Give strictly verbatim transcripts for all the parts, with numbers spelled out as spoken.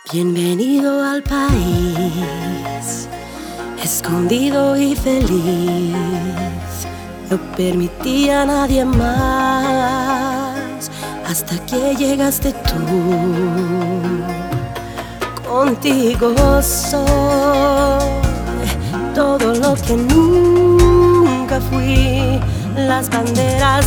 Bienvenido al país, escondido y feliz. No permití a nadie más hasta que llegaste tú. Contigo soy todo lo que nunca fui. Las banderas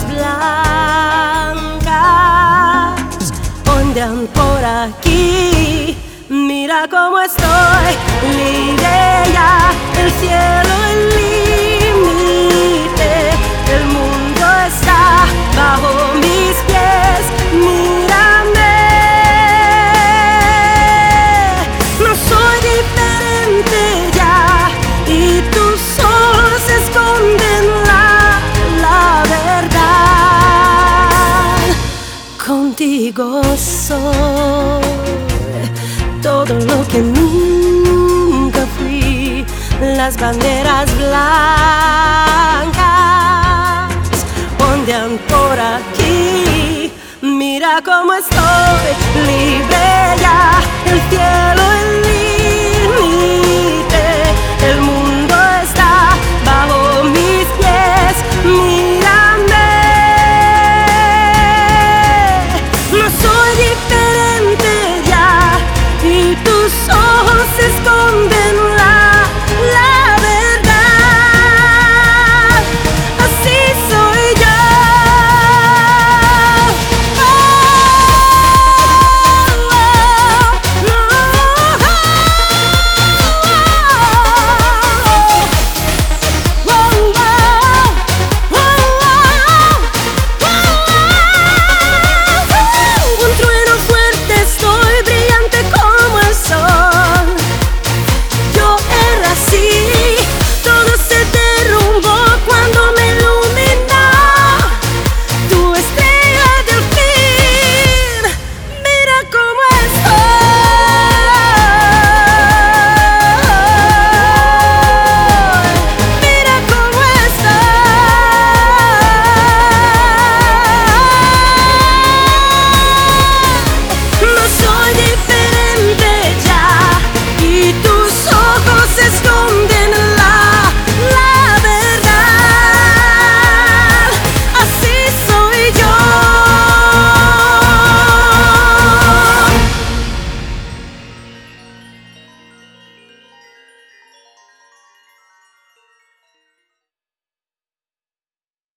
blancas ondean por aquí. Mira cómo estoy, libre ya, el cielo el límite, el mundo está bajo mis pies. Mírame, no soy diferente ya, y tus ojos esconden la, la verdad. Contigo soy todo lo que nunca fui. Las banderas blancas ondean por aquí. Mira cómo estoy, libre.